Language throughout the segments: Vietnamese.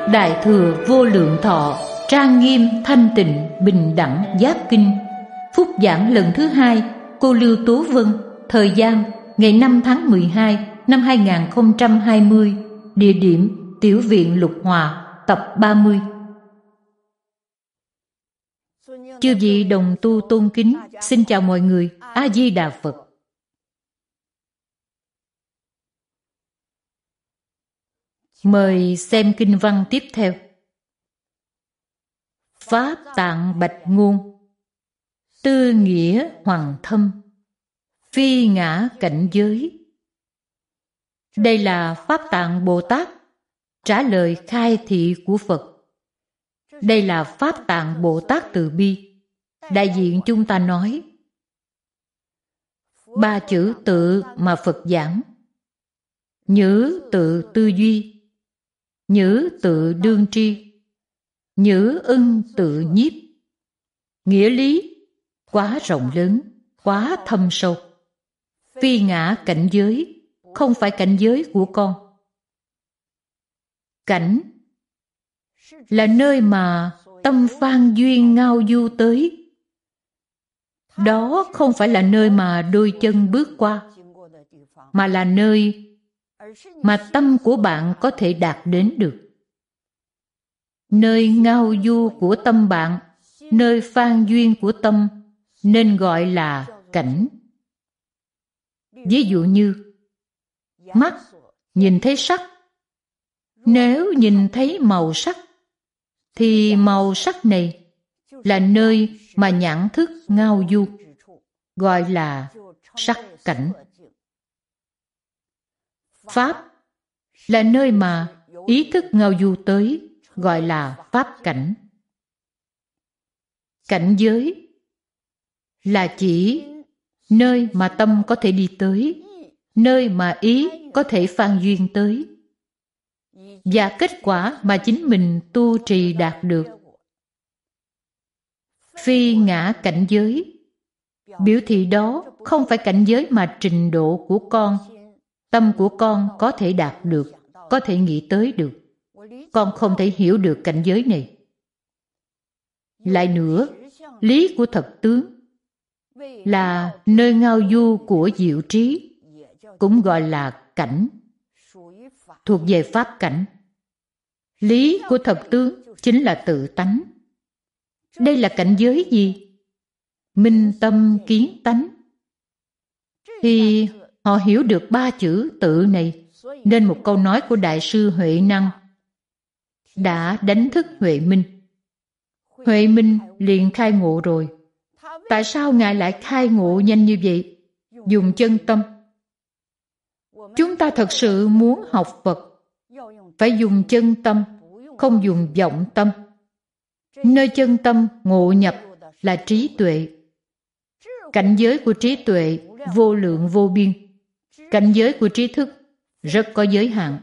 Đại thừa vô lượng thọ trang nghiêm thanh tịnh bình đẳng giác kinh. Phúc giảng lần thứ 2, cô Lưu Tố Vân. Thời gian ngày 5 tháng 12 năm 2020. Địa điểm Tiểu viện Lục Hòa, tập 30. Chư vị đồng tu tôn kính, xin chào mọi người. A Di Đà Phật. Mời xem kinh văn tiếp theo. Pháp tạng bạch ngôn, tư nghĩa hoàng thâm, phi ngã cảnh giới. Đây là Pháp Tạng Bồ Tát trả lời khai thị của Phật. Đây là Pháp Tạng Bồ Tát từ bi. Đại diện chúng ta nói 3 chữ tự mà Phật giảng: nhữ tự tư duy, nhữ tự đương tri, nhữ ưng tự nhiếp. Nghĩa lý quá rộng lớn, quá thâm sâu. Phi ngã cảnh giới, không phải cảnh giới của con. Cảnh là nơi mà tâm phan duyên ngao du tới. Đó không phải là nơi mà đôi chân bước qua, mà là nơi mà tâm của bạn có thể đạt đến được. Nơi ngao du của tâm bạn, nơi phan duyên của tâm, nên gọi là cảnh. Ví dụ như mắt nhìn thấy sắc. Nếu nhìn thấy màu sắc, thì màu sắc này là nơi mà nhãn thức ngao du, gọi là sắc cảnh. Pháp là nơi mà ý thức ngao du tới, gọi là pháp cảnh. Cảnh giới là chỉ nơi mà tâm có thể đi tới, nơi mà ý có thể phan duyên tới, và kết quả mà chính mình tu trì đạt được. Phi ngã cảnh giới biểu thị đó không phải cảnh giới mà trình độ của con, tâm của con có thể đạt được, có thể nghĩ tới được. Con không thể hiểu được cảnh giới này. Lại nữa, lý của thật tướng là nơi ngao du của diệu trí, cũng gọi là cảnh, thuộc về pháp cảnh. Lý của thật tướng chính là tự tánh. Đây là cảnh giới gì? Minh tâm kiến tánh. Thì họ hiểu được 3 chữ tự này, nên một câu nói của Đại sư Huệ Năng đã đánh thức Huệ Minh. Huệ Minh liền khai ngộ rồi. Tại sao Ngài lại khai ngộ nhanh như vậy? Dùng chân tâm. Chúng ta thật sự muốn học Phật, phải dùng chân tâm, không dùng vọng tâm. Nơi chân tâm ngộ nhập là trí tuệ. Cảnh giới của trí tuệ vô lượng vô biên. Cảnh giới của trí thức rất có giới hạn.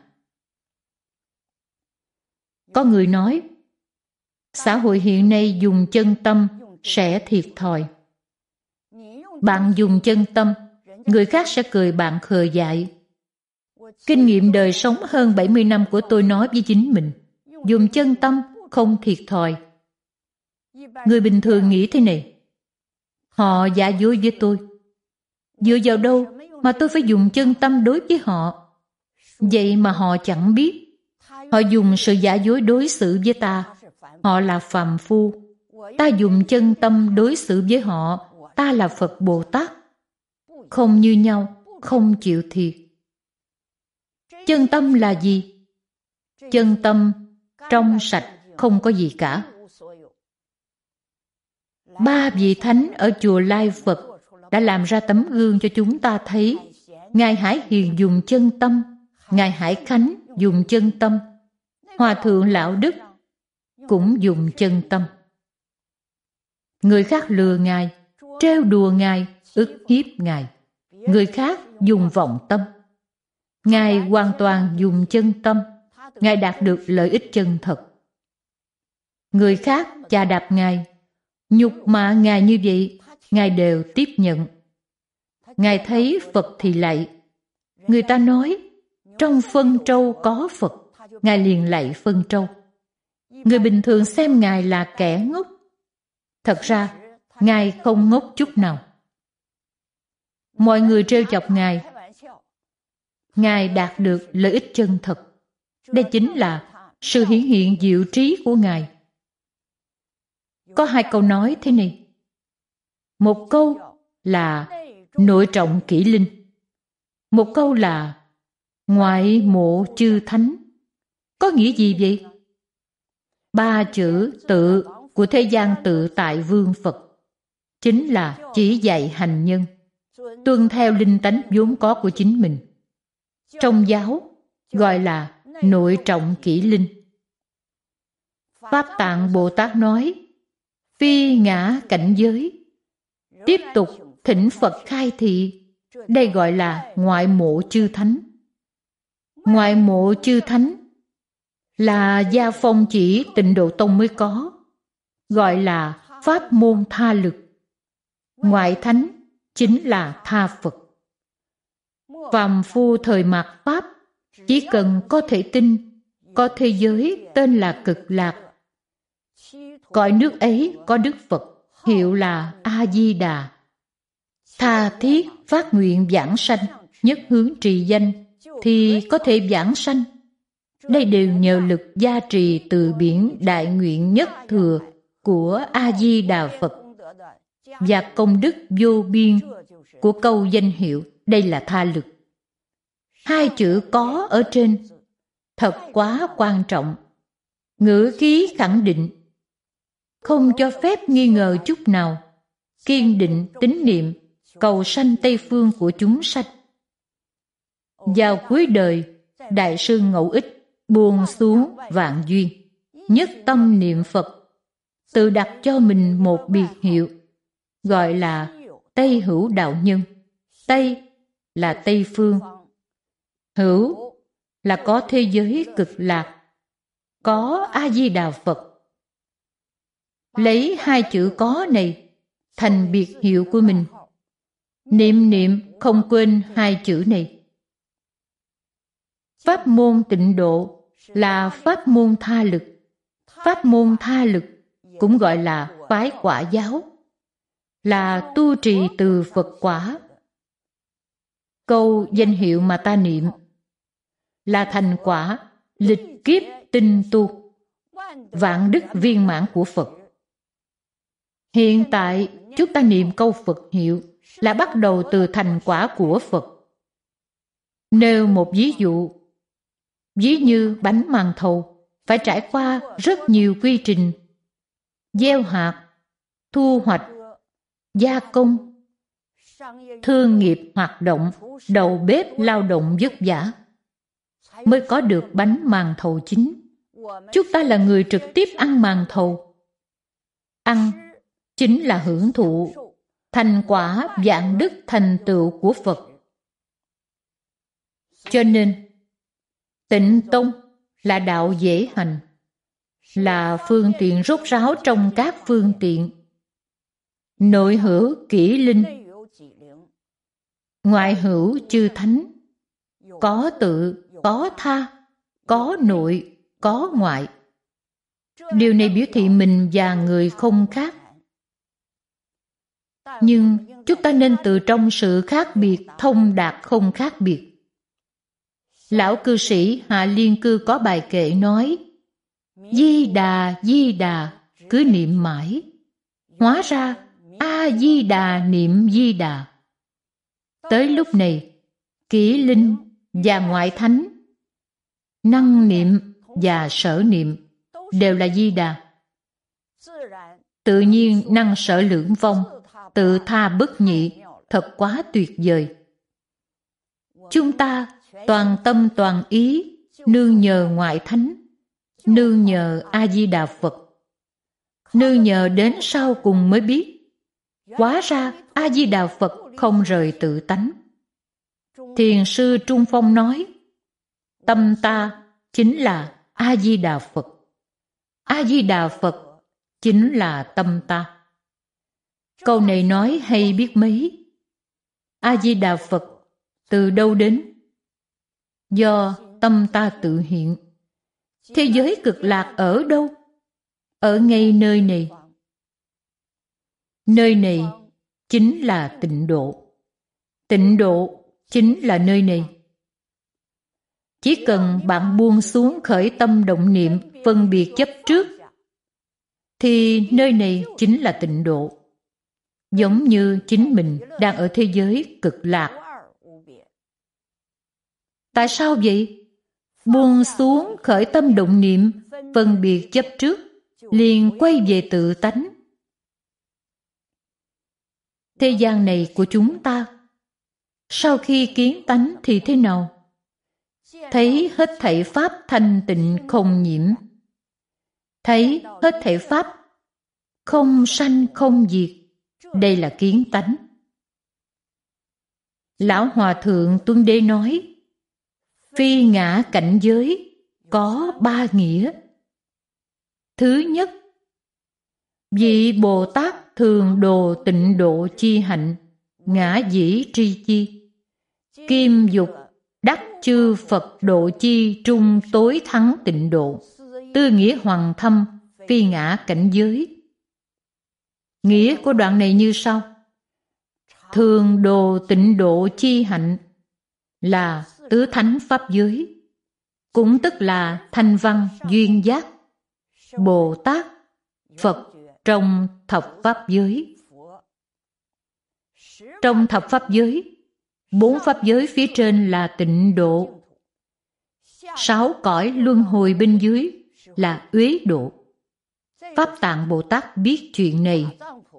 Có người nói, xã hội hiện nay dùng chân tâm sẽ thiệt thòi. Bạn dùng chân tâm, người khác sẽ cười bạn khờ dại. Kinh nghiệm đời sống hơn 70 năm của tôi nói với chính mình, dùng chân tâm không thiệt thòi. Người bình thường nghĩ thế này: họ giả dối với tôi. Dựa vào đâu mà tôi phải dùng chân tâm đối với họ? Vậy mà họ chẳng biết. Họ dùng sự giả dối đối xử với ta. Họ là phàm phu. Ta dùng chân tâm đối xử với họ. Ta là Phật Bồ Tát. Không như nhau, không chịu thiệt. Chân tâm là gì? Chân tâm trong sạch, không có gì cả. 3 vị thánh ở chùa Lai Phật đã làm ra tấm gương cho chúng ta thấy. Ngài Hải Hiền dùng chân tâm, Ngài Hải Khánh dùng chân tâm, Hòa Thượng Lão Đức cũng dùng chân tâm. Người khác lừa Ngài, trêu đùa Ngài, ức hiếp Ngài. Người khác dùng vọng tâm. Ngài hoàn toàn dùng chân tâm. Ngài đạt được lợi ích chân thật. Người khác chà đạp Ngài, nhục mạ Ngài như vậy, Ngài đều tiếp nhận. Ngài thấy Phật thì lạy. Người ta nói trong phân trâu có Phật, Ngài liền lạy phân trâu. Người bình thường xem Ngài là kẻ ngốc. Thật ra, Ngài không ngốc chút nào. Mọi người trêu chọc Ngài. Ngài đạt được lợi ích chân thật. Đây chính là sự hiển hiện diệu trí của Ngài. Có hai câu nói thế này. Một câu là nội trọng kỷ linh. Một câu là ngoại mộ chư thánh. Có nghĩa gì vậy? Ba chữ tự của thế gian tự tại vương Phật chính là chỉ dạy hành nhân tuân theo linh tánh vốn có của chính mình. Trong giáo gọi là nội trọng kỷ linh. Pháp Tạng Bồ Tát nói phi ngã cảnh giới, tiếp tục thỉnh Phật khai thị. Đây gọi là ngoại mộ chư thánh. Ngoại mộ chư thánh là gia phong chỉ Tịnh Độ Tông mới có, gọi là pháp môn tha lực. Ngoại thánh chính là tha Phật. Phàm phu thời mạt Pháp chỉ cần có thể tin, có thế giới tên là Cực Lạc. Cõi nước ấy có Đức Phật, hiệu là A-di-đà. Tha thiết phát nguyện vãng sanh, nhất hướng trì danh, thì có thể vãng sanh. Đây đều nhờ lực gia trì từ biển đại nguyện nhất thừa của A-di-đà Phật và công đức vô biên của câu danh hiệu. Đây là tha lực. Hai chữ có ở trên thật quá quan trọng. Ngữ khí khẳng định, không cho phép nghi ngờ chút nào, kiên định tín niệm cầu sanh Tây Phương của chúng sanh. Vào cuối đời, Đại sư Ngẫu Ích buông xuống vạn duyên, nhất tâm niệm Phật, tự đặt cho mình một biệt hiệu, gọi là Tây Hữu Đạo Nhân. Tây là Tây Phương, hữu là có thế giới Cực Lạc, có A-di-đà Phật. Lấy hai chữ có này thành biệt hiệu của mình. Niệm niệm không quên hai chữ này. Pháp môn Tịnh Độ là pháp môn tha lực. Pháp môn tha lực cũng gọi là phái quả giáo, là tu trì từ Phật quả. Câu danh hiệu mà ta niệm là thành quả lịch kiếp tinh tu, vạn đức viên mãn của Phật. Hiện tại chúng ta niệm câu Phật hiệu là bắt đầu từ thành quả của Phật. Nêu một ví dụ, ví như bánh màn thầu phải trải qua rất nhiều quy trình: gieo hạt, thu hoạch, gia công, thương nghiệp hoạt động, đầu bếp lao động vất vả, mới có được bánh màn thầu chín. Chúng ta là người trực tiếp ăn màn thầu. Ăn chính là hưởng thụ thành quả vạn đức thành tựu của Phật. Cho nên, Tịnh Tông là đạo dễ hành, là phương tiện rốt ráo trong các phương tiện. Nội hữu kỷ linh, ngoại hữu chư thánh, có tự, có tha, có nội, có ngoại. Điều này biểu thị mình và người không khác. Nhưng chúng ta nên từ trong sự khác biệt thông đạt không khác biệt. Lão cư sĩ Hạ Liên Cư có bài kệ nói: Di Đà, Di Đà, cứ niệm mãi. Hóa ra A Di Đà niệm Di Đà. Tới lúc này, kỷ linh và ngoại thánh, năng niệm và sở niệm đều là Di Đà. Tự nhiên năng sở lưỡng vong, tự tha bất nhị, thật quá tuyệt vời. Chúng ta toàn tâm toàn ý nương nhờ ngoại thánh, nương nhờ A-di-đà Phật. Nương nhờ đến sau cùng mới biết, hóa ra A-di-đà Phật không rời tự tánh. Thiền sư Trung Phong nói, tâm ta chính là A-di-đà Phật. A-di-đà Phật chính là tâm ta. Câu này nói hay biết mấy. A-di-đà Phật từ đâu đến? Do tâm ta tự hiện. Thế giới Cực Lạc ở đâu? ở ngay nơi này. Nơi này chính là tịnh độ. Tịnh độ chính là nơi này. Chỉ cần bạn buông xuống khởi tâm động niệm phân biệt chấp trước, thì nơi này chính là tịnh độ. Giống như chính mình đang ở thế giới cực lạc. Tại sao vậy? Buông xuống khởi tâm động niệm phân biệt chấp trước, liền quay về tự tánh. Thế gian này của chúng ta, sau khi kiến tánh thì thế nào? Thấy hết thảy pháp thanh tịnh không nhiễm, thấy hết thảy pháp không sanh không diệt. Đây là kiến tánh. Lão Hòa Thượng Tuân Đế nói, phi ngã cảnh giới có 3 nghĩa. Thứ nhất, vị Bồ Tát thường đồ tịnh độ chi hạnh, ngã dĩ tri chi, kim dục đắc chư Phật độ chi trung tối thắng tịnh độ, tư nghĩa hoàng thâm, phi ngã cảnh giới. Nghĩa của đoạn này như sau: thường đồ tịnh độ chi hạnh là tứ thánh pháp giới, cũng tức là thanh văn duyên giác, Bồ Tát, Phật trong thập pháp giới. Trong thập pháp giới, 4 pháp giới phía trên là tịnh độ, 6 cõi luân hồi bên dưới là uế độ. Pháp Tạng Bồ Tát biết chuyện này.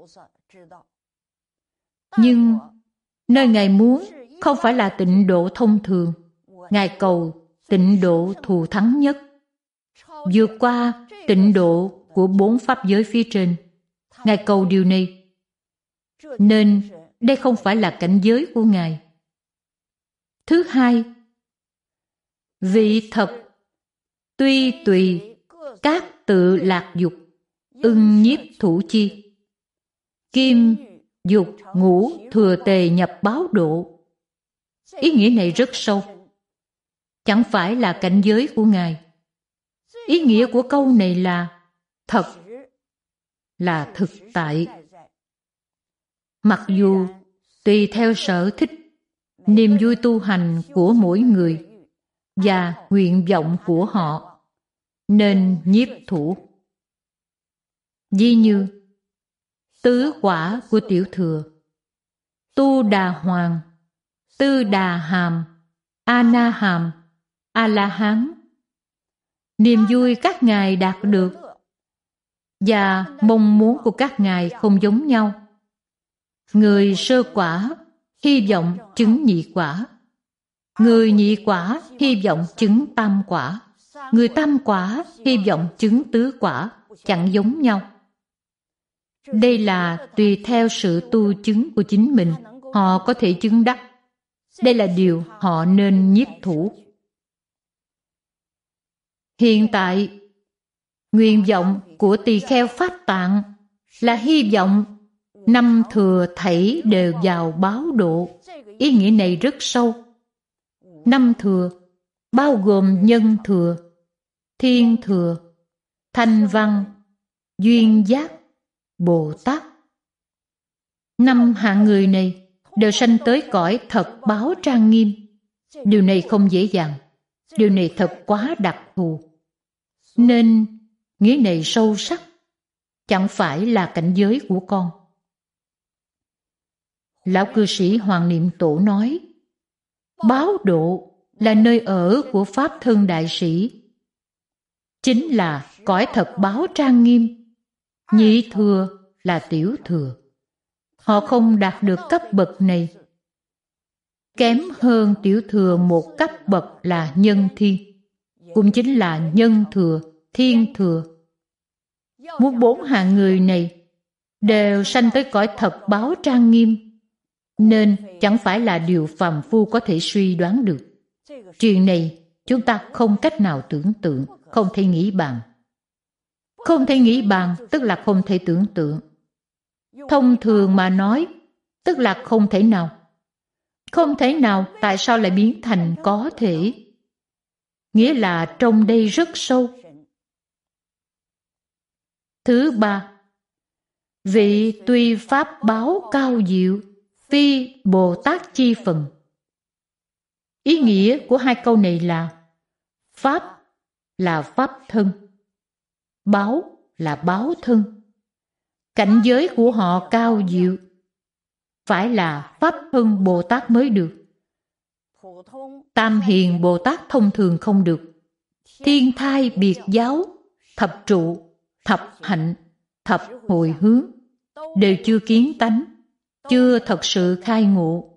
Nhưng nơi Ngài muốn không phải là tịnh độ thông thường. Ngài cầu tịnh độ thù thắng nhất, vượt qua tịnh độ của 4 pháp giới phía trên. Ngài cầu điều này. Nên đây không phải là cảnh giới của Ngài. Thứ hai, vị thật tuy tùy các tự lạc dục, ưng nhiếp thủ chi, kim dục ngũ thừa tề nhập báo độ. Ý nghĩa này rất sâu. Chẳng phải là cảnh giới của Ngài. Ý nghĩa của câu này là thật, là thực tại. Mặc dù tùy theo sở thích, niềm vui tu hành của mỗi người và nguyện vọng của họ, nên nhiếp thủ. Ví như tứ quả của Tiểu Thừa, Tu Đà Hoàng, Tư Đà Hàm, A Na Hàm, A La Hán. Niềm vui các ngài đạt được và mong muốn của các ngài không giống nhau. Người sơ quả hy vọng chứng nhị quả, người nhị quả hy vọng chứng tam quả, người tam quả hy vọng chứng tứ quả, chẳng giống nhau. Đây là tùy theo sự tu chứng của chính mình, họ có thể chứng đắc. Đây là điều họ nên nhiếp thủ. Hiện tại, nguyện vọng của tỳ kheo Pháp Tạng là hy vọng 5 thừa thảy đều vào báo độ. Ý nghĩa này rất sâu. 5 thừa bao gồm nhân thừa, thiên thừa, thanh văn, duyên giác, Bồ Tát. 5 hạng người này đều sanh tới cõi thật báo trang nghiêm. Điều này không dễ dàng. Điều này thật quá đặc thù. Nên nghĩa này sâu sắc, chẳng phải là cảnh giới của con. Lão cư sĩ Hoàng Niệm Tổ nói, báo độ là nơi ở của Pháp Thân Đại Sĩ, chính là cõi thật báo trang nghiêm. Nhị thừa là tiểu thừa. Họ không đạt được cấp bậc này. Kém hơn tiểu thừa một cấp bậc là nhân thiên, cũng chính là nhân thừa, thiên thừa. Muốn 4 hạng người này đều sanh tới cõi thật báo trang nghiêm, nên chẳng phải là điều phàm phu có thể suy đoán được. Chuyện này chúng ta không cách nào tưởng tượng, không thể nghĩ bàn. Không thể nghĩ bàn tức là không thể tưởng tượng. Thông thường mà nói, tức là không thể nào. Không thể nào tại sao lại biến thành có thể? Nghĩa là trong đây rất sâu. Thứ ba, vị tuy pháp báo cao diệu, phi Bồ Tát chi phần. Ý nghĩa của hai câu này là pháp là pháp thân, báo là báo thân. Cảnh giới của họ cao diệu, phải là pháp thân Bồ Tát mới được. Tam hiền Bồ Tát thông thường không được. Thiên thai biệt giáo, thập trụ, thập hạnh, thập hồi hướng đều chưa kiến tánh, chưa thật sự khai ngộ.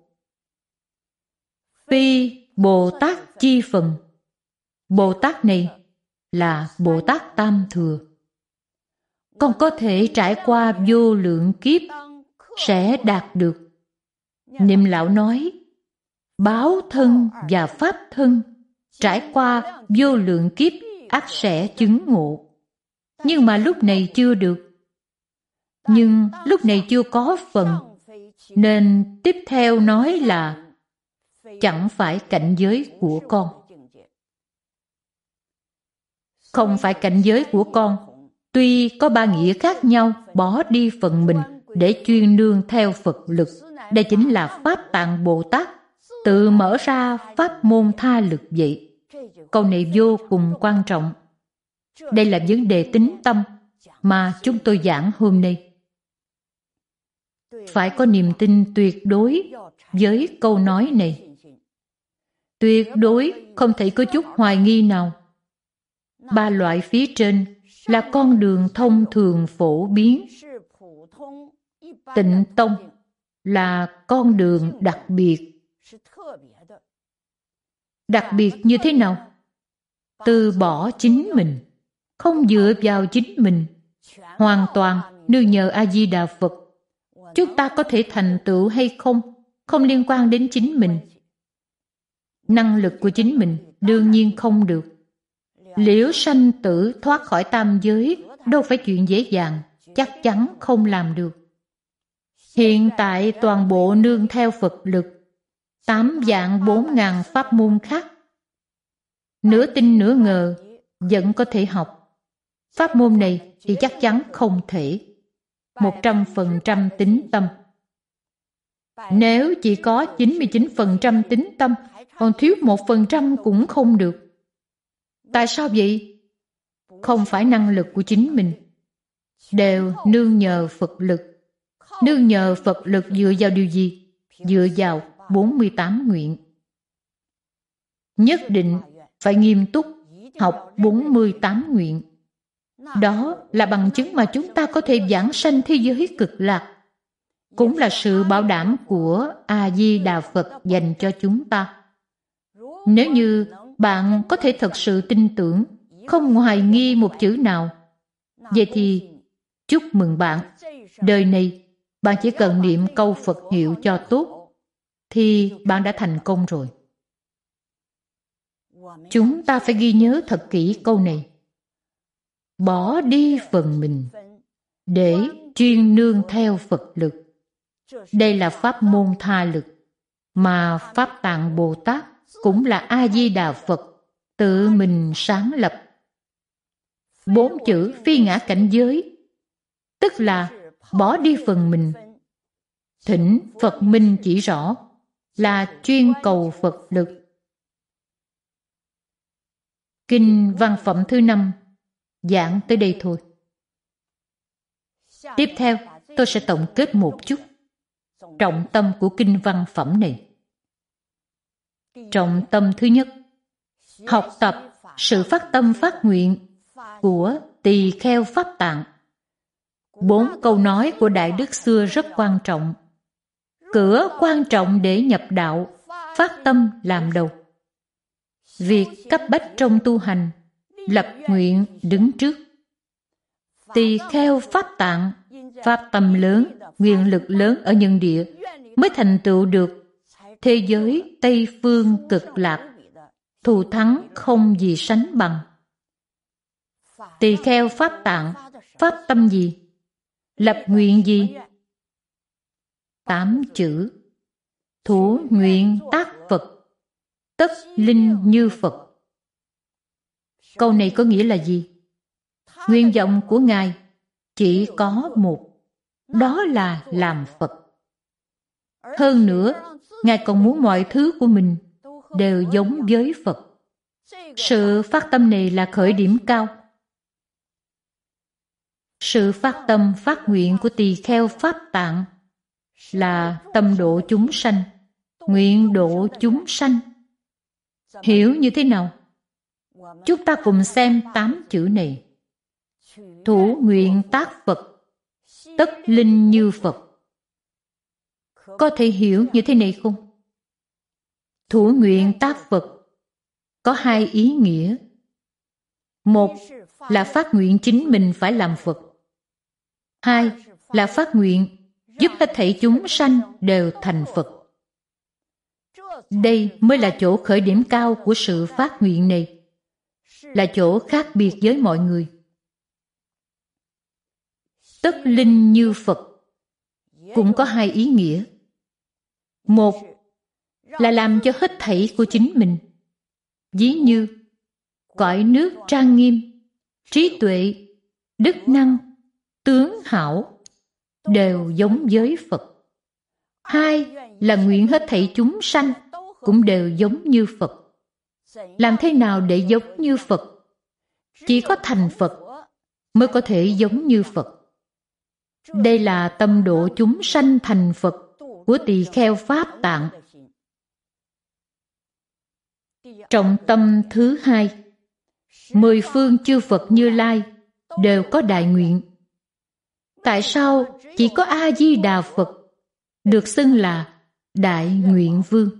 Phi Bồ Tát chi phần. Bồ Tát này là Bồ Tát Tam Thừa. Con có thể trải qua vô lượng kiếp sẽ đạt được. Niệm lão nói, báo thân và pháp thân trải qua vô lượng kiếp ắt sẽ chứng ngộ. Nhưng mà lúc này chưa được. Nhưng lúc này chưa có phần, nên tiếp theo nói là chẳng phải cảnh giới của con. Không phải cảnh giới của con, tuy có ba nghĩa khác nhau, bỏ đi phần mình để chuyên nương theo Phật lực. Đây chính là Pháp Tạng Bồ Tát tự mở ra pháp môn tha lực vậy. Câu này vô cùng quan trọng. Đây là vấn đề tính tâm mà chúng tôi giảng hôm nay. Phải có niềm tin tuyệt đối với câu nói này. Tuyệt đối không thể có chút hoài nghi nào. Ba loại phía trên là con đường thông thường phổ biến. Tịnh tông là con đường đặc biệt. Đặc biệt như thế nào? Từ bỏ chính mình, không dựa vào chính mình, hoàn toàn nương nhờ A-di-đà Phật. Chúng ta có thể thành tựu hay không, không liên quan đến chính mình. Năng lực của chính mình đương nhiên không được. Liễu sanh tử thoát khỏi tam giới đâu phải chuyện dễ dàng, chắc chắn không làm được. Hiện tại toàn bộ nương theo Phật lực, 8 vạn 4 ngàn pháp môn khác. Nửa tin nửa ngờ vẫn có thể học. Pháp môn này thì chắc chắn không thể. 100% tín tâm. Nếu chỉ có 99% tín tâm, còn thiếu 1% cũng không được. Tại sao vậy? Không phải năng lực của chính mình. Đều nương nhờ Phật lực. Nương nhờ Phật lực dựa vào điều gì? Dựa vào 48 nguyện. Nhất định phải nghiêm túc học 48 nguyện. Đó là bằng chứng mà chúng ta có thể vãng sanh thế giới cực lạc. Cũng là sự bảo đảm của A-di-đà Phật dành cho chúng ta. Nếu như bạn có thể thật sự tin tưởng, không hoài nghi một chữ nào, vậy thì chúc mừng bạn. Đời này, bạn chỉ cần niệm câu Phật hiệu cho tốt, thì bạn đã thành công rồi. Chúng ta phải ghi nhớ thật kỹ câu này. Bỏ đi phần mình, để chuyên nương theo Phật lực. Đây là pháp môn tha lực, mà Pháp Tạng Bồ Tát cũng là A-di-đà Phật tự mình sáng lập. 4 chữ phi ngã cảnh giới, tức là bỏ đi phần mình. Thỉnh Phật minh chỉ rõ là chuyên cầu Phật lực. Kinh văn phẩm thứ 5 giảng tới đây thôi. Tiếp theo, tôi sẽ tổng kết một chút trọng tâm của kinh văn phẩm này. Trọng tâm thứ nhất, học tập sự phát tâm phát nguyện của tỳ kheo Pháp Tạng. 4 câu nói của Đại Đức xưa rất quan trọng. Cửa quan trọng để nhập đạo, phát tâm làm đầu. Việc cấp bách trong tu hành, lập nguyện đứng trước. Tỳ kheo Pháp Tạng, pháp tâm lớn, nguyện lực lớn ở nhân địa mới thành tựu được thế giới Tây Phương cực lạc, thù thắng không gì sánh bằng. Tỳ kheo Pháp Tạng, pháp tâm gì? Lập nguyện gì? 8 chữ. Thủ nguyện tác Phật, tất linh như Phật. Câu này có nghĩa là gì? Nguyện vọng của Ngài chỉ có một, đó là làm Phật. Hơn nữa, Ngài còn muốn mọi thứ của mình đều giống với Phật. Sự phát tâm này là khởi điểm cao. Sự phát tâm phát nguyện của tỳ kheo Pháp Tạng là tâm độ chúng sanh, nguyện độ chúng sanh. Hiểu như thế nào? Chúng ta cùng xem 8 chữ này. Thủ nguyện tác Phật, tất linh như Phật. Có thể hiểu như thế này không? Thủ nguyện tác Phật có 2 ý nghĩa. Một là phát nguyện chính mình phải làm Phật. 2 là phát nguyện giúp hết thảy chúng sanh đều thành Phật. Đây mới là chỗ khởi điểm cao của sự phát nguyện này, là chỗ khác biệt với mọi người. Tất linh như Phật cũng có 2 ý nghĩa. Một là làm cho hết thảy của chính mình, ví như cõi nước trang nghiêm, trí tuệ, đức năng, tướng hảo đều giống với Phật. 2 là nguyện hết thảy chúng sanh cũng đều giống như Phật. Làm thế nào để giống như Phật? Chỉ có thành Phật mới có thể giống như Phật. Đây là tâm độ chúng sanh thành Phật của tỳ kheo Pháp Tạng. Trọng tâm thứ 2, 10 phương chư Phật Như Lai đều có đại nguyện. Tại sao chỉ có A-di-đà Phật được xưng là Đại Nguyện Vương?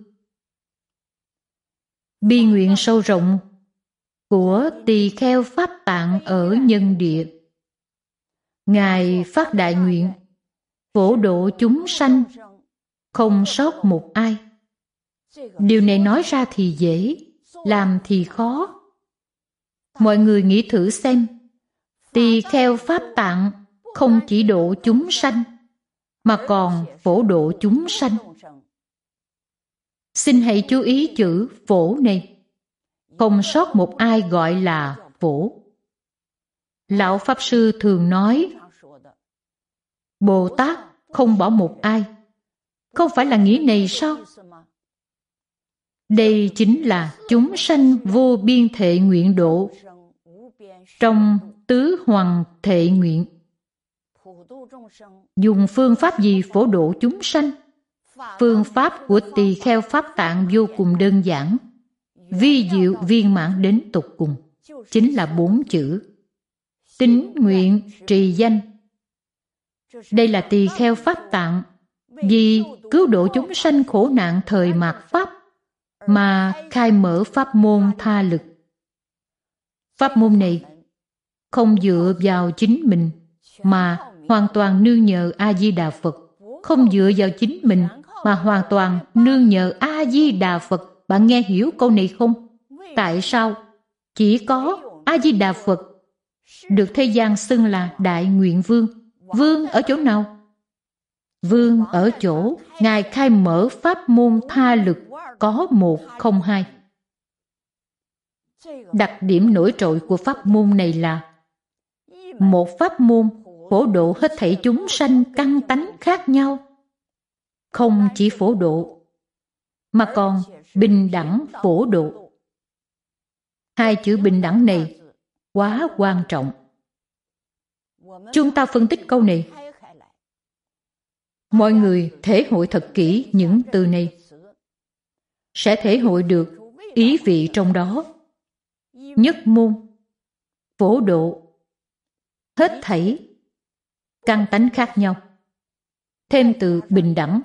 Bi nguyện sâu rộng của tỳ kheo Pháp Tạng ở nhân địa. Ngài phát đại nguyện, phổ độ chúng sanh, không sót một ai. Điều này nói ra thì dễ, làm thì khó. Mọi người nghĩ thử xem, tỳ kheo Pháp Tạng không chỉ độ chúng sanh, mà còn phổ độ chúng sanh. Xin hãy chú ý chữ phổ này. Không sót một ai gọi là phổ. Lão Pháp Sư thường nói, Bồ Tát không bỏ một ai. Không phải là nghĩa này sao? Đây chính là chúng sanh vô biên thệ nguyện độ trong tứ hoằng thệ nguyện. Dùng phương pháp gì phổ độ chúng sanh? Phương pháp của tỳ kheo Pháp Tạng vô cùng đơn giản, vi diệu viên mãn đến tột cùng, chính là 4 chữ: tín nguyện trì danh. Đây là tỳ kheo Pháp Tạng vì cứu độ chúng sanh khổ nạn thời mạt Pháp mà khai mở pháp môn tha lực. Pháp môn này không dựa vào chính mình mà hoàn toàn nương nhờ A-di-đà Phật. Không dựa vào chính mình mà hoàn toàn nương nhờ A-di-đà Phật. Bạn nghe hiểu câu này không? Tại sao chỉ có A-di-đà Phật được thế gian xưng là Đại Nguyện Vương? Vương ở chỗ nào? Vương ở chỗ Ngài khai mở pháp môn tha lực có 1 không 2. Đặc điểm nổi trội của pháp môn này là một pháp môn phổ độ hết thảy chúng sanh căn tánh khác nhau. Không chỉ phổ độ, mà còn bình đẳng phổ độ. 2 chữ bình đẳng này quá quan trọng. Chúng ta phân tích câu này. Mọi người thể hội thật kỹ những từ này, sẽ thể hội được ý vị trong đó. Nhất môn, phổ độ, hết thảy, căn tánh khác nhau. Thêm từ bình đẳng.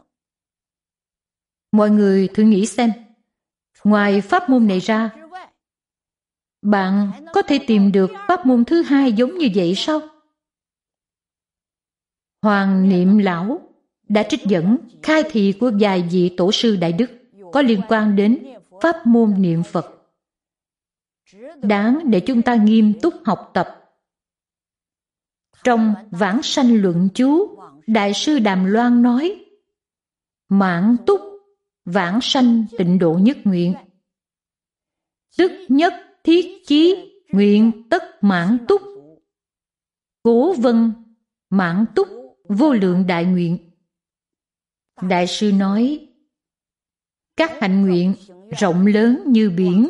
Mọi người thử nghĩ xem, ngoài pháp môn này ra, bạn có thể tìm được pháp môn thứ 2 giống như vậy sao? Hoàng Niệm Lão đã trích dẫn khai thị của vài vị tổ sư đại đức có liên quan đến pháp môn niệm Phật, đáng để chúng ta nghiêm túc học tập. Trong Vãng Sanh Luận Chú, Đại sư Đàm Loan nói: mãn túc vãng sanh tịnh độ nhất nguyện, tức nhất thiết chí nguyện tất mãn túc. Cố vân mãn túc vô lượng đại nguyện. Đại sư nói, các hạnh nguyện rộng lớn như biển,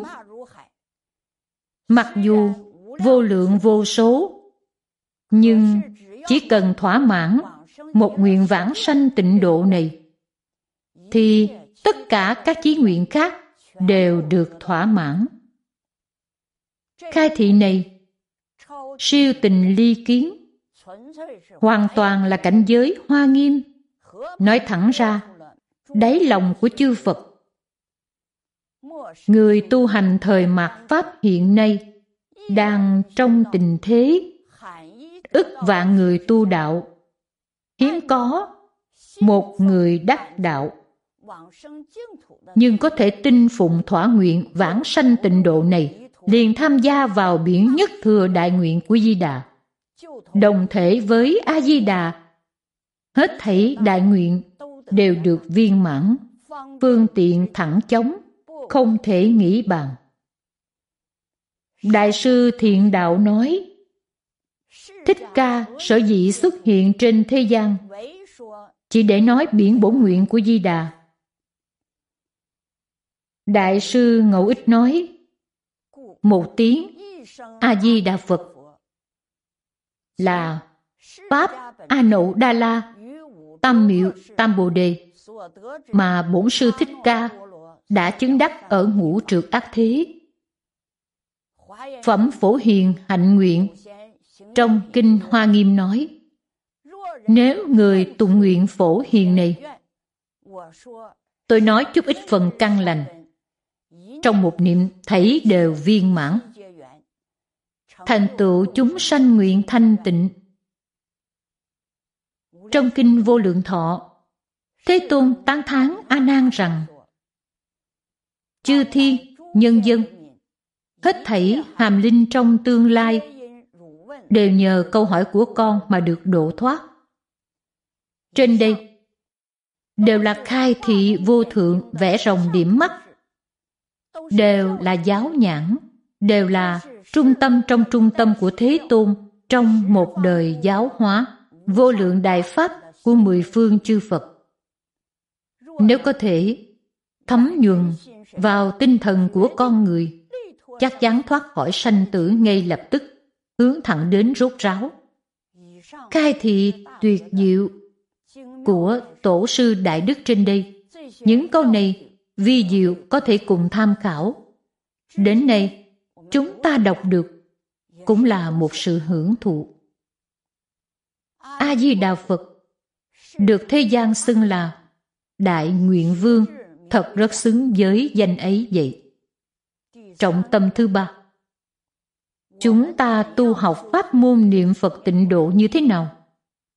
mặc dù vô lượng vô số, nhưng chỉ cần thỏa mãn một nguyện vãng sanh tịnh độ này, thì tất cả các chí nguyện khác đều được thỏa mãn. Khai thị này siêu tình ly kiến, hoàn toàn là cảnh giới Hoa Nghiêm. Nói thẳng ra, đáy lòng của chư Phật, người tu hành thời mạt Pháp hiện nay đang trong tình thế ức vạn người tu đạo, hiếm có một người đắc đạo, nhưng có thể tin phụng thỏa nguyện vãng sanh tịnh độ này, liền tham gia vào biển nhất thừa đại nguyện của Di Đà, đồng thể với A Di Đà. Hết thảy đại nguyện đều được viên mãn, phương tiện thẳng chóng, không thể nghĩ bàn. Đại sư Thiện Đạo nói, Thích Ca sở dĩ xuất hiện trên thế gian chỉ để nói biển bổn nguyện của Di Đà. Đại sư Ngẫu Ích nói, một tiếng A Di Đà Phật là Pháp A Nậu Đa La Tam Miệu Tam Bồ Đề mà bổn sư Thích Ca đã chứng đắc ở ngũ trược ác thế. Phẩm Phổ Hiền Hạnh Nguyện trong Kinh Hoa Nghiêm nói, nếu người tụng nguyện Phổ Hiền này, tôi nói chút ít phần căn lành, trong một niệm thảy đều viên mãn, thành tựu chúng sanh nguyện thanh tịnh. Trong Kinh Vô Lượng Thọ, Thế Tôn tán thán A Nan rằng, chư thiên, nhân dân, hết thảy hàm linh trong tương lai đều nhờ câu hỏi của con mà được độ thoát. Trên đây đều là khai thị vô thượng vẽ rồng điểm mắt, đều là giáo nhãn, đều là trung tâm trong trung tâm của Thế Tôn trong một đời giáo hóa vô lượng đại pháp của mười phương chư Phật. Nếu có thể thấm nhuần vào tinh thần của con người, chắc chắn thoát khỏi sanh tử ngay lập tức, hướng thẳng đến rốt ráo. Khai thị tuyệt diệu của Tổ sư Đại Đức trên đây, những câu này vi diệu có thể cùng tham khảo. Đến nay chúng ta đọc được cũng là một sự hưởng thụ. A Di Đà Phật được thế gian xưng là Đại Nguyện Vương, thật rất xứng với danh ấy vậy. Trọng tâm thứ ba, chúng ta tu học pháp môn niệm Phật tịnh độ như thế nào?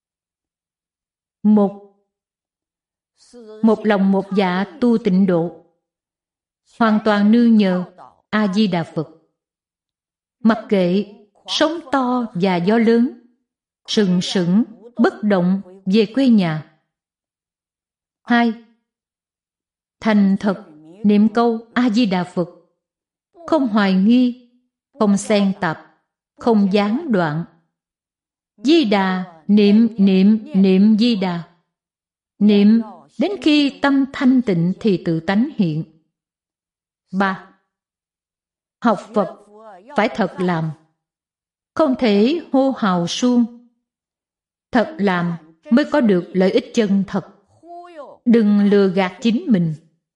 Một lòng một dạ tu tịnh độ, hoàn toàn nương nhờ A Di Đà Phật. Mặc kệ sóng to và gió lớn, sừng sững bất động về quê nhà. 2. Thành thật niệm câu A Di Đà Phật, không hoài nghi, không xen tạp, không gián đoạn. Di Đà niệm niệm niệm Di Đà, niệm đến khi tâm thanh tịnh thì tự tánh hiện. 3. Học Phật phải thật làm, không thể hô hào suông. Thật làm mới có được lợi ích chân thật, đừng lừa gạt chính mình.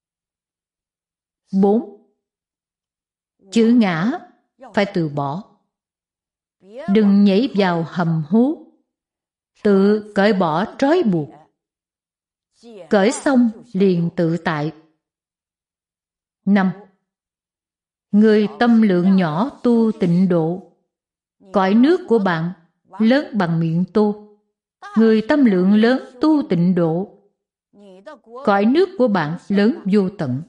4. Chữ ngã phải từ bỏ, đừng nhảy vào hầm hố, tự cởi bỏ trói buộc, cởi xong liền tự tại. 5. Người tâm lượng nhỏ tu tịnh độ, cõi nước của bạn lớn bằng miệng tô. Người tâm lượng lớn tu tịnh độ, cõi nước của bạn lớn vô tận.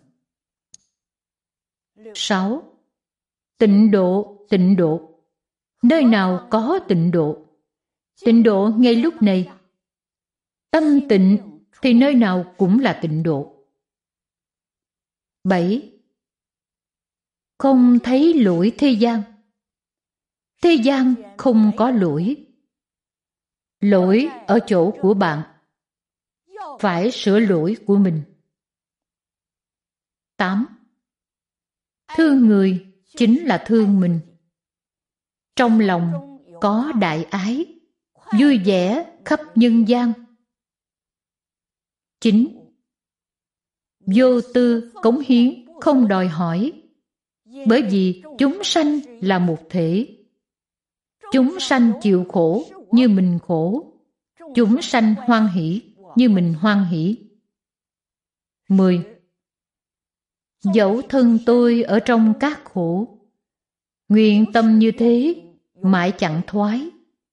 6. Tịnh độ, tịnh độ. Nơi nào có tịnh độ? Tịnh độ ngay lúc này. Tâm tịnh thì nơi nào cũng là tịnh độ. 7. Không thấy lỗi thế gian. Thế gian không có lỗi, Lỗi ở chỗ của bạn. Phải sửa lỗi của mình. 8. Thương người chính là thương mình. Trong lòng có đại ái, vui vẻ khắp nhân gian. 9. Vô tư cống hiến không đòi hỏi, bởi vì chúng sanh là một thể. Chúng sanh chịu khổ như mình khổ, chúng sanh hoan hỷ như mình hoan hỷ. 10. Dẫu thân tôi ở trong các khổ, nguyện tâm như thế mãi chẳng thoái.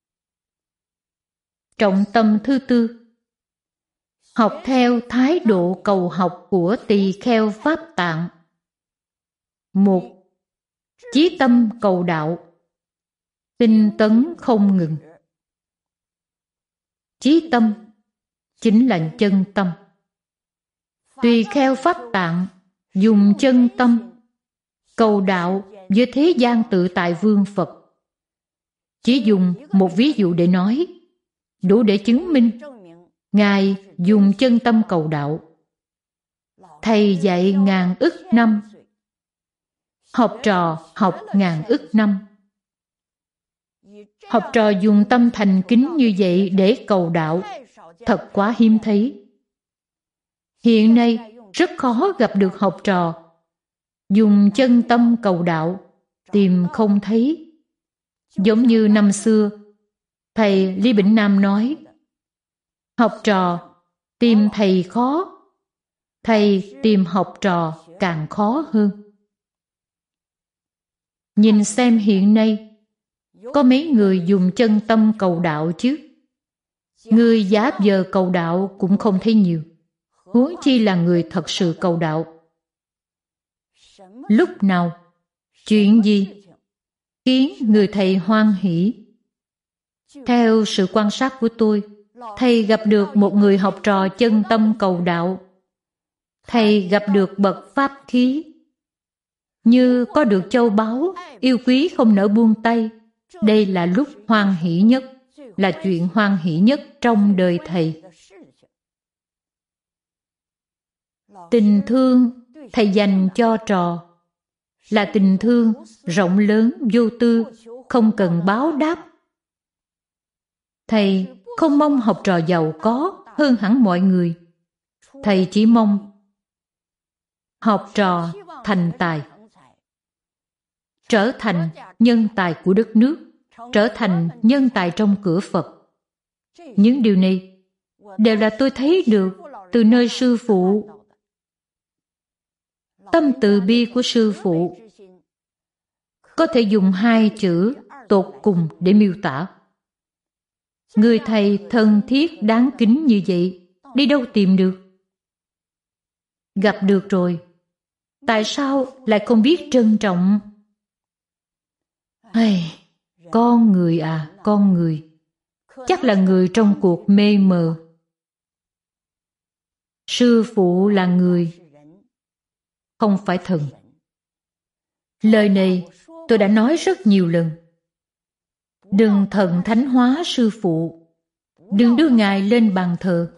Trọng tâm thứ tư. Học theo thái độ cầu học của tỳ kheo Pháp Tạng. 1. Chí tâm cầu đạo, tinh tấn không ngừng. Chí tâm chính là chân tâm. Tỳ kheo Pháp Tạng dùng chân tâm cầu đạo với thế gian tự tại vương Phật. Chỉ dùng một ví dụ để nói, đủ để chứng minh Ngài dùng chân tâm cầu đạo. Thầy dạy ngàn ức năm, học trò học ngàn ức năm. Học trò dùng tâm thành kính như vậy để cầu đạo, thật quá hiếm thấy. Hiện nay rất khó gặp được học trò dùng chân tâm cầu đạo, tìm không thấy. Giống như năm xưa, thầy Lý Bỉnh Nam nói, học trò tìm thầy khó, thầy tìm học trò càng khó hơn. Nhìn xem hiện nay, có mấy người dùng chân tâm cầu đạo chứ? Người giả vờ cầu đạo cũng không thấy nhiều, huống chi là người thật sự cầu đạo. Lúc nào, chuyện gì khiến người thầy hoan hỷ? Theo sự quan sát của tôi, thầy gặp được một người học trò chân tâm cầu đạo. Thầy gặp được bậc pháp khí, như có được châu báu, yêu quý không nỡ buông tay. Đây là lúc hoan hỷ nhất, là chuyện hoan hỷ nhất trong đời thầy. Tình thương thầy dành cho trò là tình thương rộng lớn vô tư, không cần báo đáp. Thầy không mong học trò giàu có hơn hẳn mọi người. Thầy chỉ mong học trò thành tài, trở thành nhân tài của đất nước, trở thành nhân tài trong cửa Phật. Những điều này đều là tôi thấy được từ nơi sư phụ. Tâm từ bi của sư phụ có thể dùng hai chữ tột cùng để miêu tả. Người thầy thân thiết đáng kính như vậy, đi đâu tìm được? Gặp được rồi, tại sao lại không biết trân trọng? Con người à, con người, chắc là người trong cuộc mê mờ. Sư phụ là người, không phải thần. Lời này tôi đã nói rất nhiều lần. Đừng thần thánh hóa sư phụ, đừng đưa Ngài lên bàn thờ.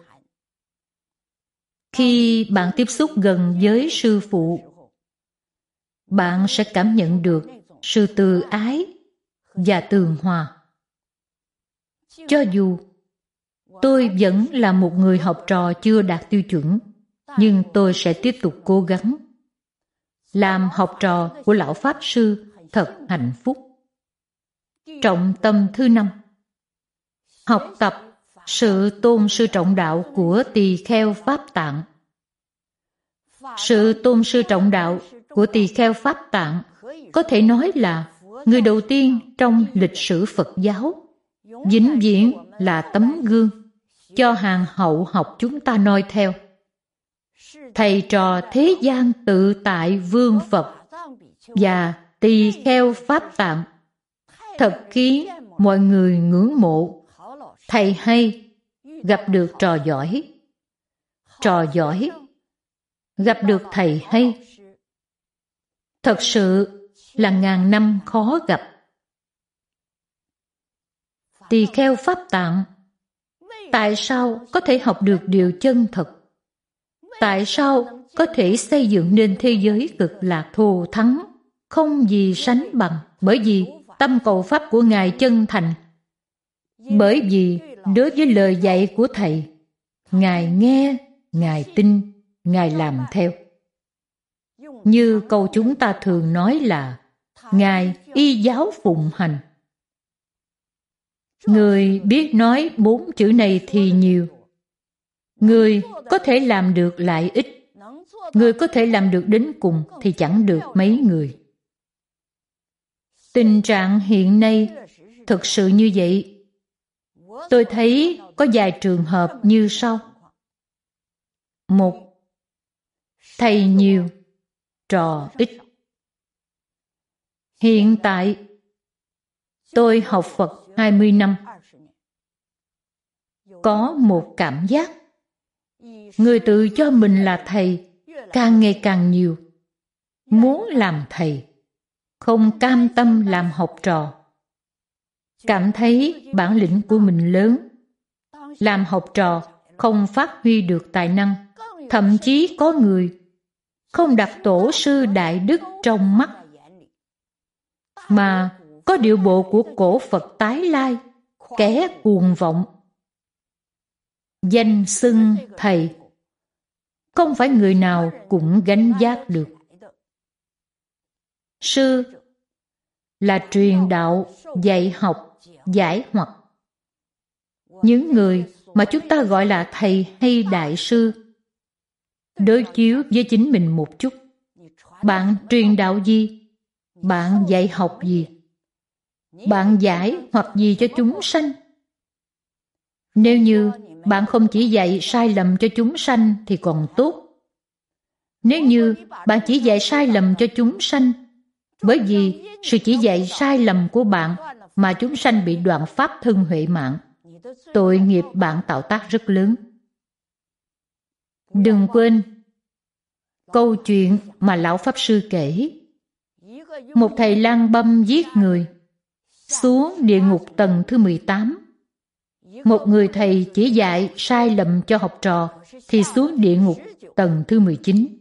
Khi bạn tiếp xúc gần với sư phụ, bạn sẽ cảm nhận được sự từ ái và tường hòa. Cho dù tôi vẫn là một người học trò chưa đạt tiêu chuẩn, nhưng tôi sẽ tiếp tục cố gắng. Làm học trò của Lão Pháp Sư thật hạnh phúc. Trọng tâm thứ 5. Học tập sự tôn sư trọng đạo của tỳ kheo Pháp Tạng. Sự tôn sư trọng đạo của tỳ kheo Pháp Tạng có thể nói là người đầu tiên trong lịch sử Phật giáo, vĩnh viễn là tấm gương cho hàng hậu học chúng ta noi theo. Thầy trò thế gian tự tại vương Phật và tỳ kheo Pháp Tạng thật khiến mọi người ngưỡng mộ. Thầy hay gặp được trò giỏi, trò giỏi gặp được thầy hay. Thật sự là ngàn năm khó gặp. Tỳ kheo Pháp Tạng Tại sao có thể học được điều chân thật? Tại sao có thể xây dựng nên thế giới cực lạc thù thắng, không gì sánh bằng? Bởi vì tâm cầu pháp của Ngài chân thành. Bởi vì đối với lời dạy của Thầy, Ngài nghe, Ngài tin, Ngài làm theo. Như câu chúng ta thường nói là Ngài y giáo phụng hành. Người biết nói 4 chữ này thì nhiều. Người có thể làm được lại ít. Người có thể làm được đến cùng thì chẳng được mấy người. Tình trạng hiện nay thực sự như vậy. Tôi thấy có vài trường hợp như sau. 1. Thầy nhiều, trò ít. Hiện tại, tôi học Phật 20 năm. Có một cảm giác, người tự cho mình là thầy càng ngày càng nhiều. Muốn làm thầy, không cam tâm làm học trò. Cảm thấy bản lĩnh của mình lớn. Làm học trò không phát huy được tài năng. Thậm chí có người không đặt tổ sư đại đức trong mắt, mà có điệu bộ của cổ Phật tái lai, kẻ cuồng vọng. Danh xưng thầy, không phải người nào cũng gánh vác được. Sư là truyền đạo, dạy học, giải hoặc. Những người mà chúng ta gọi là thầy hay đại sư, đối chiếu với chính mình một chút. Bạn truyền đạo gì? Bạn dạy học gì? Bạn giải hoặc gì cho chúng sanh? Nếu như bạn không chỉ dạy sai lầm cho chúng sanh thì còn tốt. Nếu như bạn chỉ dạy sai lầm cho chúng sanh, bởi vì sự chỉ dạy sai lầm của bạn mà chúng sanh bị đoạn pháp thân huệ mạng, tội nghiệp bạn tạo tác rất lớn. Đừng quên câu chuyện mà Lão Pháp Sư kể. Một thầy lang băm giết người, xuống địa ngục tầng thứ 18. Một người thầy chỉ dạy sai lầm cho học trò thì xuống địa ngục tầng thứ 19.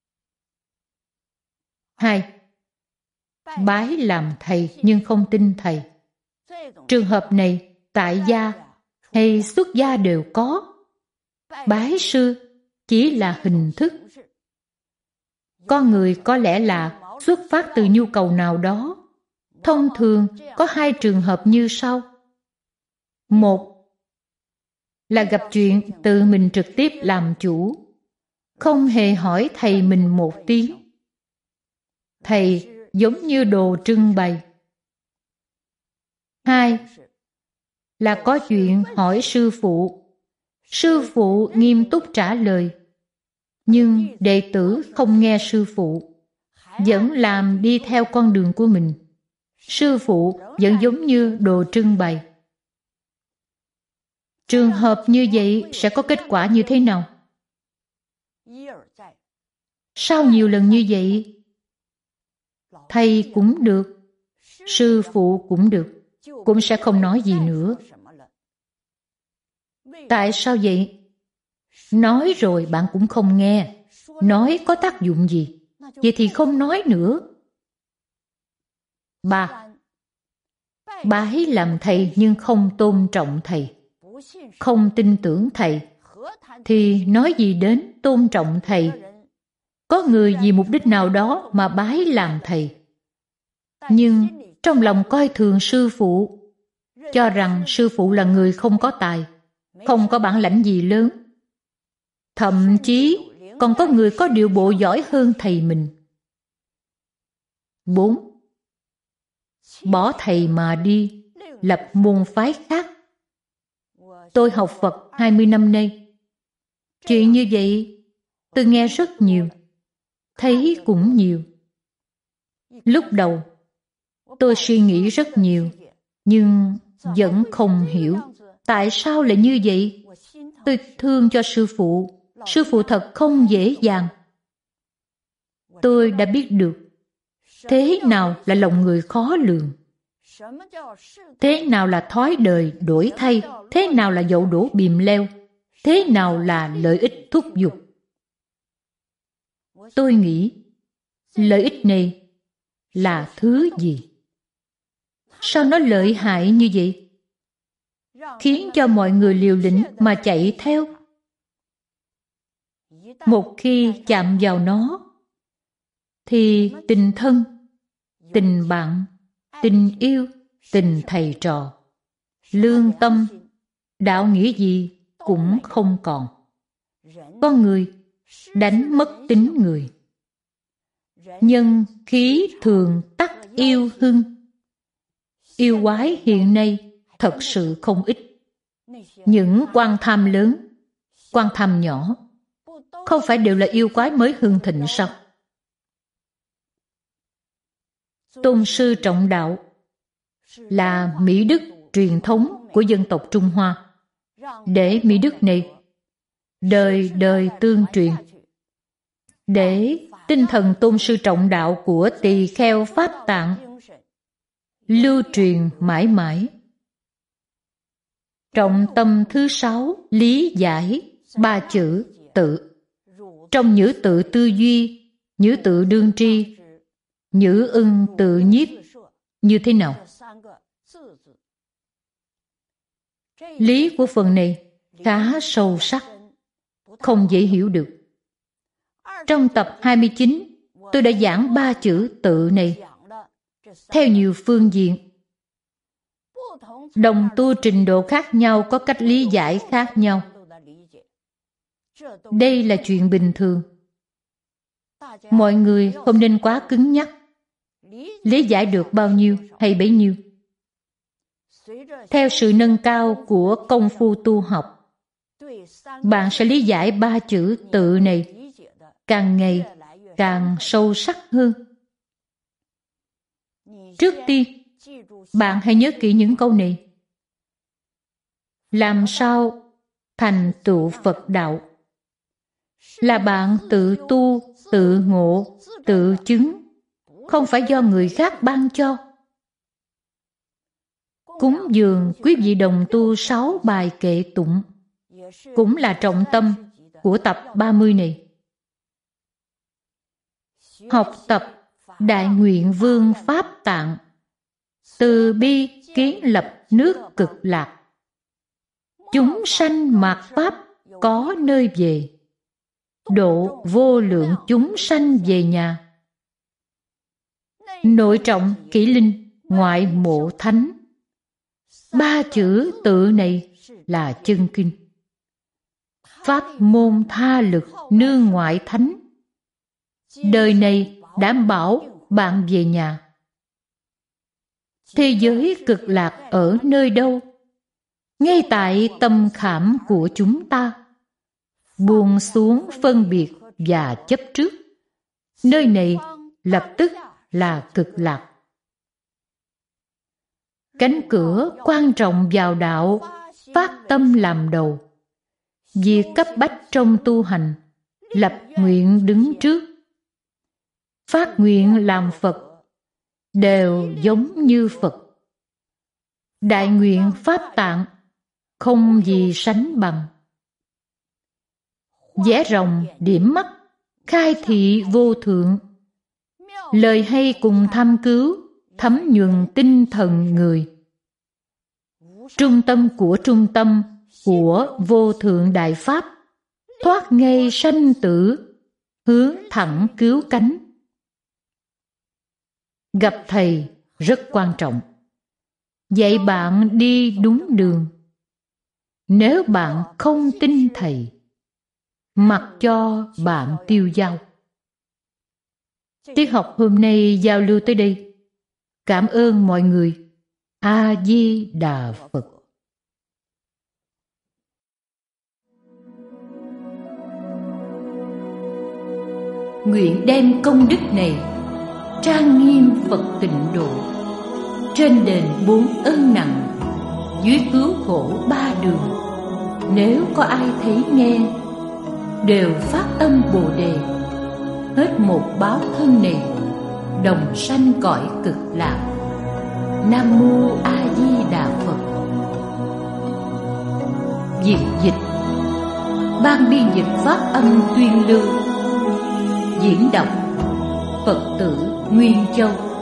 2. Bái làm thầy nhưng không tin thầy. Trường hợp này tại gia hay xuất gia đều có. Bái sư chỉ là hình thức. Con người có lẽ là xuất phát từ nhu cầu nào đó. Thông thường có 2 trường hợp như sau. 1. Là gặp chuyện tự mình trực tiếp làm chủ, không hề hỏi thầy mình một tiếng. Thầy giống như đồ trưng bày. 2. Là có chuyện hỏi sư phụ. Sư phụ nghiêm túc trả lời, nhưng đệ tử không nghe sư phụ, vẫn làm đi theo con đường của mình. Sư phụ vẫn giống như đồ trưng bày. Trường hợp như vậy sẽ có kết quả như thế nào? Sau nhiều lần như vậy, thầy cũng được, sư phụ cũng được, cũng sẽ không nói gì nữa. Tại sao vậy? Nói rồi bạn cũng không nghe. Nói có tác dụng gì? Vậy thì không nói nữa. 3. Bái làm thầy nhưng không tôn trọng thầy, không tin tưởng thầy, thì nói gì đến tôn trọng thầy? Có người vì mục đích nào đó mà bái làm thầy, nhưng trong lòng coi thường sư phụ, cho rằng sư phụ là người không có tài, không có bản lãnh gì lớn. Thậm chí còn có người có điệu bộ giỏi hơn thầy mình. 4. Bỏ thầy mà đi, lập môn phái khác. Tôi học Phật 20 năm nay. Chuyện như vậy tôi nghe rất nhiều, thấy cũng nhiều. Lúc đầu tôi suy nghĩ rất nhiều, nhưng vẫn không hiểu tại sao lại như vậy. Tôi thương cho sư phụ. Sư phụ thật không dễ dàng. Tôi đã biết được thế nào là lòng người khó lường. Thế nào là thói đời đổi thay? Thế nào là dậu đổ bìm leo? Thế nào là lợi ích thúc giục? Tôi nghĩ lợi ích này là thứ gì? Sao nó lợi hại như vậy? Khiến cho mọi người liều lĩnh mà chạy theo. Một khi chạm vào nó, thì tình thân, tình bạn, tình yêu, tình thầy trò, lương tâm, đạo nghĩa gì cũng không còn. Con người đánh mất tính người. Nhân khí thường tắc yêu hưng. Yêu quái hiện nay thật sự không ít. Những quan tham lớn, quan tham nhỏ, không phải đều là yêu quái mới hưng thịnh sao? Tôn sư trọng đạo là mỹ đức truyền thống của dân tộc Trung Hoa, để mỹ đức này đời đời tương truyền, để tinh thần tôn sư trọng đạo của Tỳ Kheo Pháp Tạng lưu truyền mãi mãi. Trọng tâm thứ 6 lý giải 3 chữ tự. Trong nhữ tự tư duy, nhữ tự đương tri, nhữ ưng tự nhiếp như thế nào? Lý của phần này khá sâu sắc, không dễ hiểu được. Trong tập 29, tôi đã giảng 3 chữ tự này theo nhiều phương diện. Đồng tu trình độ khác nhau có cách lý giải khác nhau. Đây là chuyện bình thường. Mọi người không nên quá cứng nhắc. Lý giải được bao nhiêu hay bấy nhiêu. Theo sự nâng cao của công phu tu học, bạn sẽ lý giải 3 chữ tự này càng ngày càng sâu sắc hơn. Trước tiên, bạn hãy nhớ kỹ những câu này. Làm sao thành tựu Phật đạo? Là bạn tự tu, tự ngộ, tự chứng, không phải do người khác ban cho. Cúng dường quý vị đồng tu 6 bài kệ tụng cũng là trọng tâm của tập 30 này. Học tập Đại Nguyện Vương Pháp Tạng, từ bi kiến lập nước Cực Lạc. Chúng sanh mạt Pháp có nơi về, độ vô lượng chúng sanh về nhà. Nội trọng kỷ linh, ngoại mộ thánh. 3 chữ tự này là chân kinh. Pháp môn tha lực nương ngoại thánh. Đời này đảm bảo bạn về nhà. Thế giới Cực Lạc ở nơi đâu? Ngay tại tâm khảm của chúng ta. Buông xuống phân biệt và chấp trước. Nơi này lập tức là Cực Lạc. Cánh cửa quan trọng vào đạo, phát tâm làm đầu. Việc cấp bách trong tu hành, lập nguyện đứng trước. Phát nguyện làm Phật, đều giống như Phật. Đại nguyện Pháp Tạng, không gì sánh bằng. Vẽ rồng điểm mắt, khai thị vô thượng. Lời hay cùng tham cứu, thấm nhuần tinh thần người. Trung tâm của vô thượng đại pháp, thoát ngay sanh tử, hướng thẳng cứu cánh. Gặp thầy rất quan trọng. Dạy bạn đi đúng đường. Nếu bạn không tin thầy, mặc cho bạn tiêu dao. Tiết học hôm nay giao lưu tới đây. Cảm ơn mọi người. A Di Đà Phật. Nguyện đem công đức này trang nghiêm Phật Tịnh Độ, trên đền 4 ân nặng, dưới cứu khổ 3 đường. Nếu có ai thấy nghe, đều phát tâm Bồ Đề, hết một báo thân này, đồng sanh cõi Cực Lạc. Nam Mô A Di Đà Phật. Diễn dịch Ban biên dịch Pháp âm Tuyên Lưu. Diễn đọc Phật tử Nguyên Châu.